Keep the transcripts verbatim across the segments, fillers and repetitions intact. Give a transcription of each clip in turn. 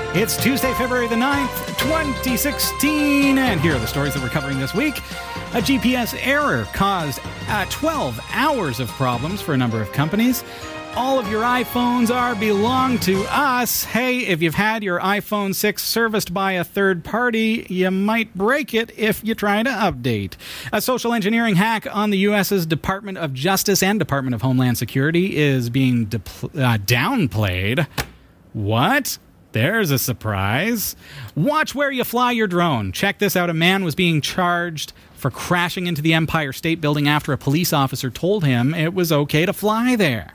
It's Tuesday, February the ninth, twenty sixteen, and here are the stories that we're covering this week. A G P S error caused uh, twelve hours of problems for a number of companies. All of your iPhones are belong to us. Hey, if you've had your iPhone six serviced by a third party, you might break it if you try to update. A social engineering hack on the U S's Department of Justice and Department of Homeland Security is being depl- uh, downplayed. What? There's a surprise. Watch where you fly your drone. Check this out. A man was being charged for crashing into the Empire State Building after a police officer told him it was okay to fly there.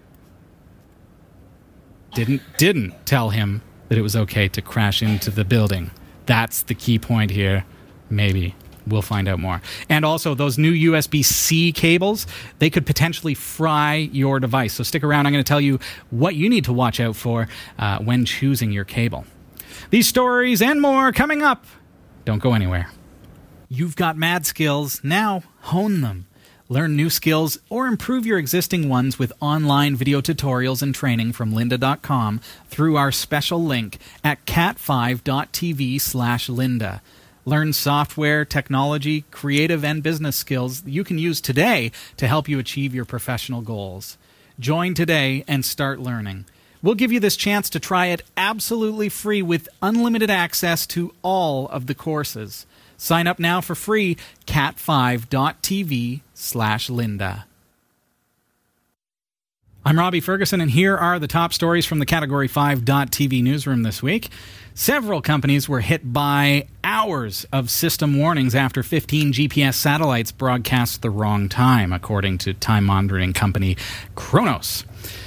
Didn't didn't tell him that it was okay to crash into the building. That's the key point here. Maybe. We'll find out more. And also, those new U S B-C cables, they could potentially fry your device. So stick around. I'm going to tell you what you need to watch out for uh, when choosing your cable. These stories and more coming up. Don't go anywhere. You've got mad skills. Now hone them. Learn new skills or improve your existing ones with online video tutorials and training from lynda dot com through our special link at cat five dot t v slash lynda. Learn software, technology, creative, and business skills you can use today to help you achieve your professional goals. Join today and start learning. We'll give you this chance to try it absolutely free with unlimited access to all of the courses. Sign up now for free, cat five dot t v slash lynda. I'm Robbie Ferguson, and here are the top stories from the Category five dot t v newsroom this week. Several companies were hit by hours of system warnings after fifteen G P S satellites broadcast the wrong time, according to time monitoring company Kronos.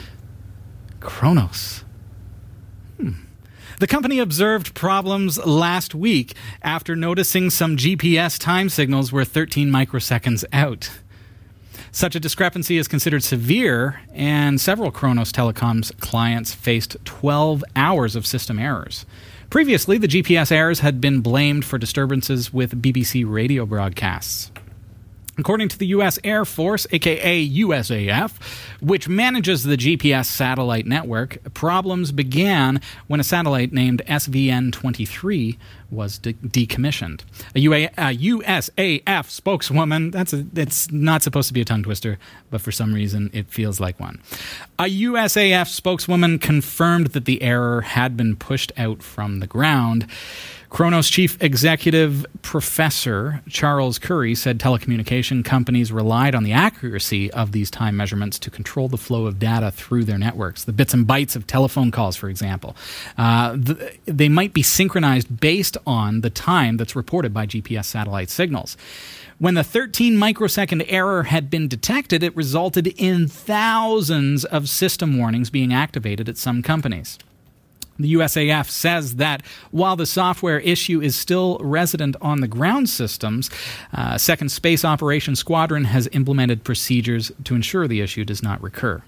Kronos. Hmm. The company observed problems last week after noticing some G P S time signals were thirteen microseconds out. Such a discrepancy is considered severe, and several Kronos Telecom's clients faced twelve hours of system errors. Previously, the G P S errors had been blamed for disturbances with B B C radio broadcasts. According to the U S Air Force, aka U S A F, which manages the G P S satellite network, problems began when a satellite named S V N twenty-three was de- decommissioned. A, U A- a U S A F spokeswoman, that's a, it's not supposed to be a tongue twister, but for some reason it feels like one. A U S A F spokeswoman confirmed that the error had been pushed out from the ground. Kronos Chief Executive Professor Charles Curry said telecommunication companies relied on the accuracy of these time measurements to control the flow of data through their networks. The bits and bytes of telephone calls, for example. Uh, th- they might be synchronized based on the time that's reported by G P S satellite signals. When the thirteen microsecond error had been detected, it resulted in thousands of system warnings being activated at some companies. The U S A F says that while the software issue is still resident on the ground systems, uh, Second Space Operations Squadron has implemented procedures to ensure the issue does not recur.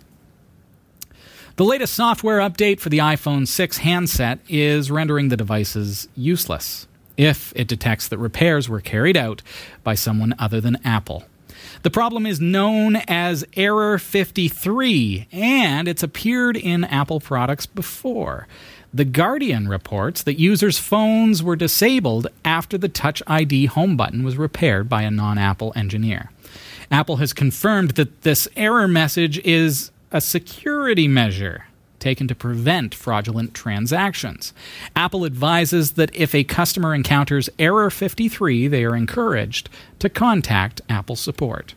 The latest software update for the iPhone six handset is rendering the devices useless if it detects that repairs were carried out by someone other than Apple. The problem is known as Error fifty-three, and it's appeared in Apple products before. The Guardian reports that users' phones were disabled after the Touch I D home button was repaired by a non-Apple engineer. Apple has confirmed that this error message is a security measure taken to prevent fraudulent transactions. Apple advises that if a customer encounters Error fifty-three, they are encouraged to contact Apple support.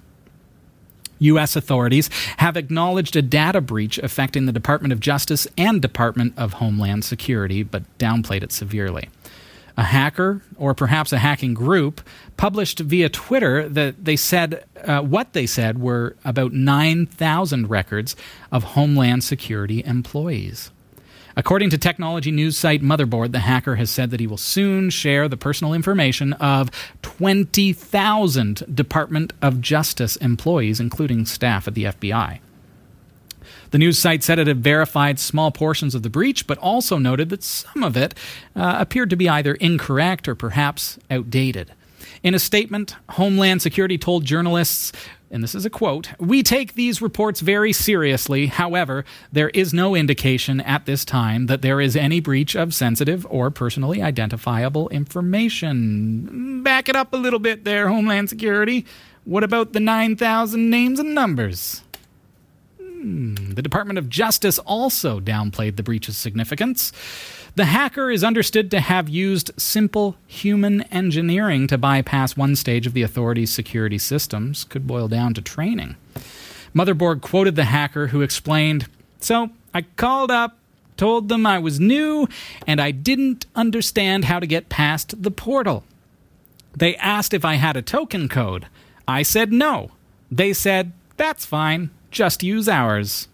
U S authorities have acknowledged a data breach affecting the Department of Justice and Department of Homeland Security, but downplayed it severely. A hacker, or perhaps a hacking group, published via Twitter that they said uh, what they said were about nine thousand records of Homeland Security employees. According to technology news site Motherboard, the hacker has said that he will soon share the personal information of twenty thousand Department of Justice employees, including staff at the F B I. The news site said it had verified small portions of the breach, but also noted that some of it uh, appeared to be either incorrect or perhaps outdated. In a statement, Homeland Security told journalists, and this is a quote, "We take these reports very seriously. However, there is no indication at this time that there is any breach of sensitive or personally identifiable information." Back it up a little bit there, Homeland Security. What about the nine thousand names and numbers? Hmm. The Department of Justice also downplayed the breach's significance. The hacker is understood to have used simple human engineering to bypass one stage of the authority's security systems. Could boil down to training. Motherboard quoted the hacker, who explained, "So I called up, told them I was new, and I didn't understand how to get past the portal. They asked if I had a token code. I said no. They said, that's fine, just use ours."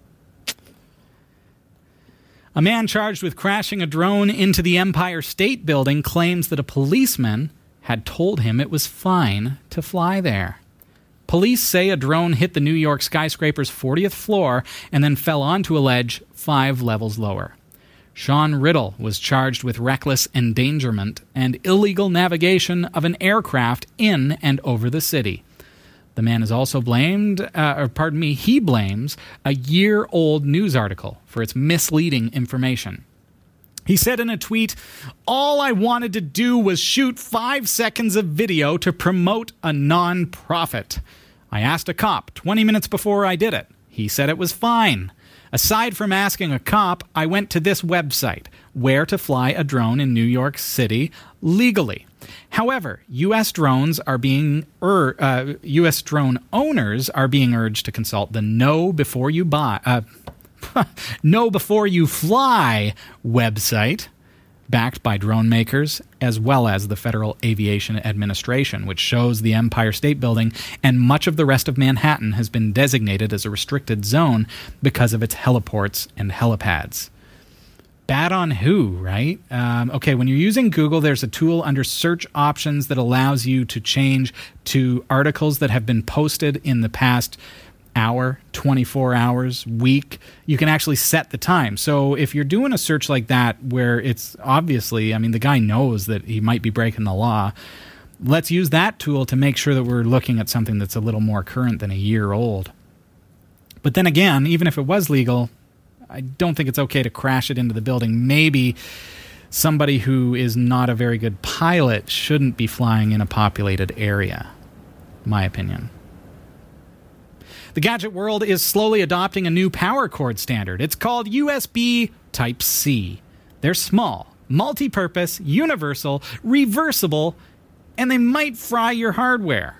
A man charged with crashing a drone into the Empire State Building claims that a policeman had told him it was fine to fly there. Police say a drone hit the New York skyscraper's fortieth floor and then fell onto a ledge five levels lower. Sean Riddle was charged with reckless endangerment and illegal navigation of an aircraft in and over the city. The man is also blamed, uh, or pardon me, he blames a year-old news article for its misleading information. He said in a tweet, "All I wanted to do was shoot five seconds of video to promote a non-profit. I asked a cop twenty minutes before I did it. He said it was fine. Aside from asking a cop, I went to this website, where to fly a drone in New York City legally. However, U S drones are being ur- uh, U S drone owners are being urged to consult the Know Before You Buy, uh, Know Before You Fly website, backed by drone makers, as well as the Federal Aviation Administration, which shows the Empire State Building and much of the rest of Manhattan has been designated as a restricted zone because of its heliports and helipads." Bad on who, right? Um, okay, when you're using Google, there's a tool under search options that allows you to change to articles that have been posted in the past hour, twenty-four hours, week. You can actually set the time. So if you're doing a search like that where it's obviously, I mean, the guy knows that he might be breaking the law, let's use that tool to make sure that we're looking at something that's a little more current than a year old. But then again, even if it was legal, I don't think it's okay to crash it into the building. Maybe somebody who is not a very good pilot shouldn't be flying in a populated area, my opinion. The gadget world is slowly adopting a new power cord standard. It's called U S B Type-C. They're small, multi-purpose, universal, reversible, and they might fry your hardware.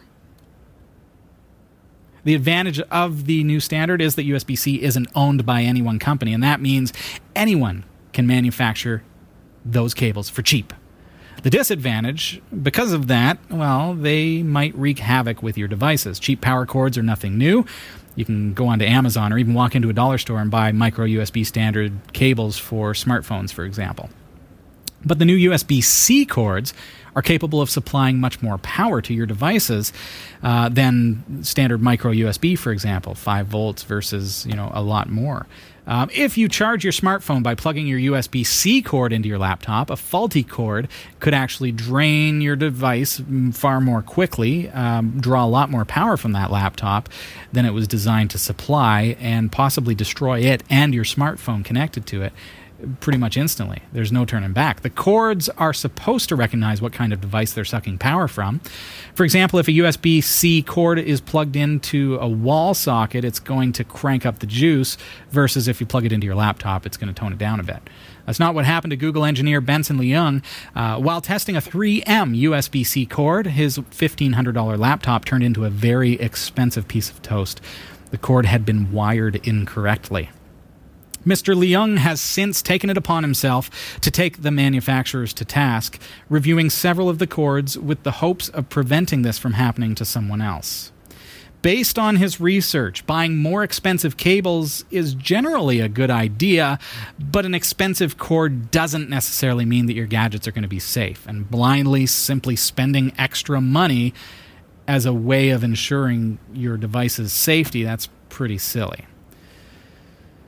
The advantage of the new standard is that U S B-C isn't owned by any one company, and that means anyone can manufacture those cables for cheap. The disadvantage, because of that, well, they might wreak havoc with your devices. Cheap power cords are nothing new. You can go onto Amazon or even walk into a dollar store and buy micro U S B standard cables for smartphones, for example. But the new U S B-C cords are capable of supplying much more power to your devices uh, than standard micro U S B, for example, five volts versus, you know, a lot more. Um, if you charge your smartphone by plugging your U S B-C cord into your laptop, a faulty cord could actually drain your device far more quickly, um, draw a lot more power from that laptop than it was designed to supply, and possibly destroy it and your smartphone connected to it pretty much instantly. There's no turning back. The cords are supposed to recognize what kind of device they're sucking power from. For example, if a U S B-C cord is plugged into a wall socket, it's going to crank up the juice, versus if you plug it into your laptop, it's going to tone it down a bit. That's not what happened to Google engineer Benson Leung. Uh, while testing a three M U S B-C cord, his fifteen hundred dollars laptop turned into a very expensive piece of toast. The cord had been wired incorrectly. Mister Leung has since taken it upon himself to take the manufacturers to task, reviewing several of the cords with the hopes of preventing this from happening to someone else. Based on his research, buying more expensive cables is generally a good idea, but an expensive cord doesn't necessarily mean that your gadgets are going to be safe, and blindly simply spending extra money as a way of ensuring your device's safety, that's pretty silly.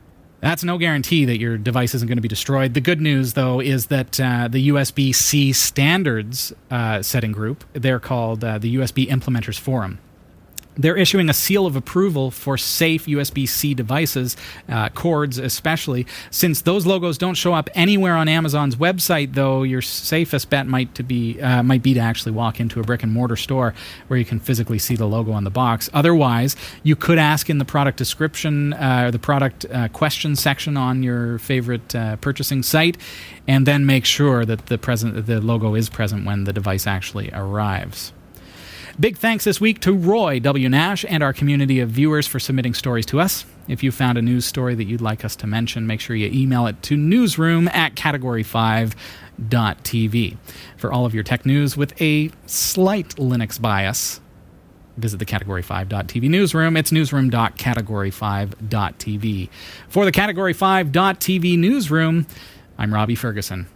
That's no guarantee that your device isn't going to be destroyed. The good news, though, is that uh, the U S B-C standards uh, setting group, they're called uh, the U S B Implementers Forum. They're issuing a seal of approval for safe U S B-C devices, uh, cords especially. Since those logos don't show up anywhere on Amazon's website, though, your safest bet might to be uh, might be to actually walk into a brick and mortar store where you can physically see the logo on the box. Otherwise, you could ask in the product description uh, or the product uh, question section on your favorite uh, purchasing site, and then make sure that the present the logo is present when the device actually arrives. Big thanks this week to Roy W. Nash and our community of viewers for submitting stories to us. If you found a news story that you'd like us to mention, make sure you email it to newsroom at category five dot t v. For all of your tech news with a slight Linux bias, visit the category five dot t v newsroom. It's newsroom dot category five dot t v. For the category five dot t v newsroom, I'm Robbie Ferguson.